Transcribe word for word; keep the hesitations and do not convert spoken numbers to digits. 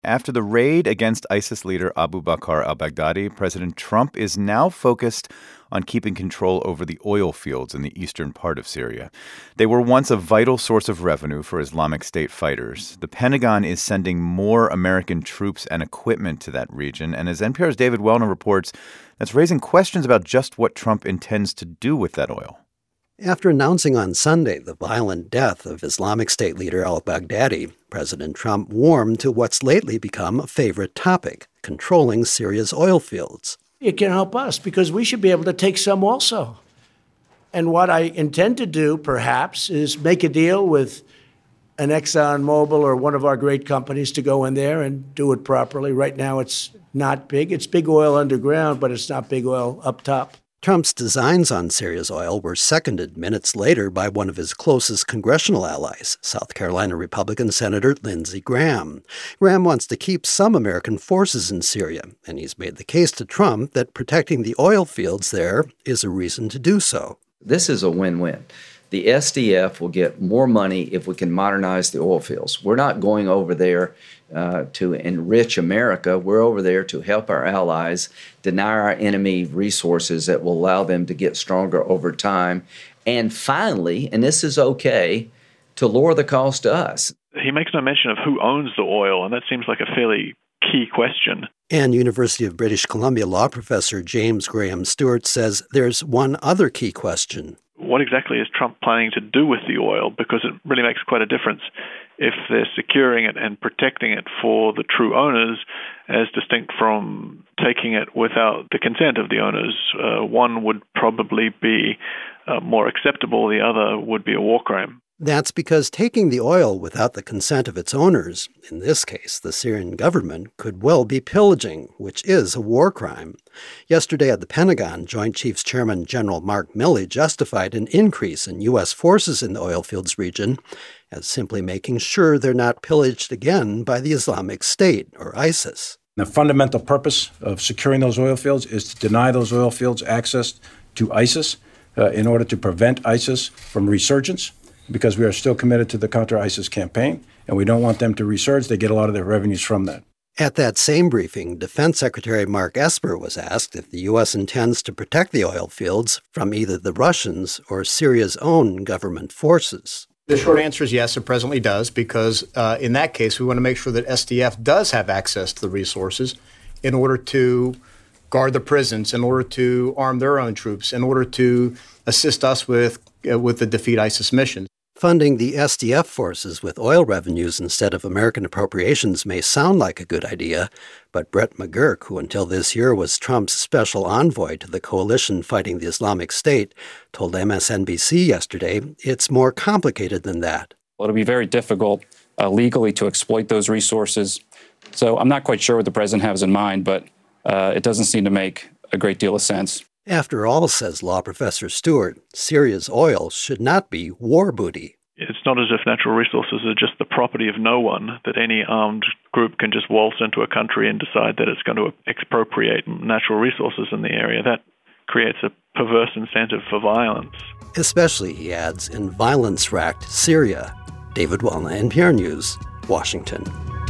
After the raid against ISIS leader Abu Bakr al-Baghdadi, President Trump is now focused on keeping control over the oil fields in the eastern part of Syria. They were once a vital source of revenue for Islamic State fighters. The Pentagon is sending more American troops and equipment to that region, and as N P R's David Wellner reports, that's raising questions about just what Trump intends to do with that oil. After announcing on Sunday the violent death of Islamic State leader al-Baghdadi, President Trump warmed to what's lately become a favorite topic, controlling Syria's oil fields. It can help us because we should be able to take some also. And what I intend to do, perhaps, is make a deal with an ExxonMobil or one of our great companies to go in there and do it properly. Right now, it's not big. It's big oil underground, but it's not big oil up top. Trump's designs on Syria's oil were seconded minutes later by one of his closest congressional allies, South Carolina Republican Senator Lindsey Graham. Graham wants to keep some American forces in Syria, and he's made the case to Trump that protecting the oil fields there is a reason to do so. This is a win-win. The S D F will get more money if we can modernize the oil fields. We're not going over there uh, to enrich America. We're over there to help our allies deny our enemy resources that will allow them to get stronger over time. And finally, and this is okay, to lower the cost to us. He makes no mention of who owns the oil, and that seems like a fairly key question. And University of British Columbia law professor James Graham Stewart says there's one other key question. What exactly is Trump planning to do with the oil? Because it really makes quite a difference if they're securing it and protecting it for the true owners as distinct from taking it without the consent of the owners. Uh, one would probably be uh, more acceptable. The other would be a war crime. That's because taking the oil without the consent of its owners, in this case the Syrian government, could well be pillaging, which is a war crime. Yesterday at the Pentagon, Joint Chiefs Chairman General Mark Milley justified an increase in U S forces in the oil fields region as simply making sure they're not pillaged again by the Islamic State, or ISIS. The fundamental purpose of securing those oil fields is to deny those oil fields access to ISIS uh, in order to prevent ISIS from resurgence, because we are still committed to the counter-ISIS campaign, and we don't want them to resurge. They get a lot of their revenues from that. At that same briefing, Defense Secretary Mark Esper was asked if the U S intends to protect the oil fields from either the Russians or Syria's own government forces. The short answer is yes, it presently does, because uh, in that case, we want to make sure that S D F does have access to the resources in order to guard the prisons, in order to arm their own troops, in order to assist us with, uh, with the Defeat ISIS mission. Funding the S D F forces with oil revenues instead of American appropriations may sound like a good idea, but Brett McGurk, who until this year was Trump's special envoy to the coalition fighting the Islamic State, told M S N B C yesterday it's more complicated than that. Well, it'll be very difficult uh, legally to exploit those resources. So I'm not quite sure what the president has in mind, but uh, it doesn't seem to make a great deal of sense. After all, says law professor Stewart, Syria's oil should not be war booty. It's not as if natural resources are just the property of no one, that any armed group can just waltz into a country and decide that it's going to expropriate natural resources in the area. That creates a perverse incentive for violence. Especially, he adds, in violence-racked Syria. David Wellner, N P R News, Washington.